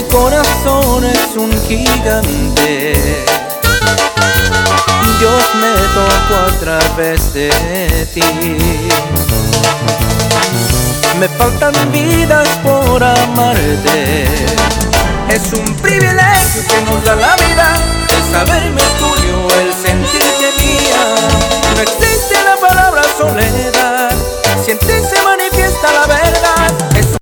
corazón es un gigante. Dios me tocó a través de ti. Me faltan vidas por amarte. Es un privilegio que nos da la vida de saberme tú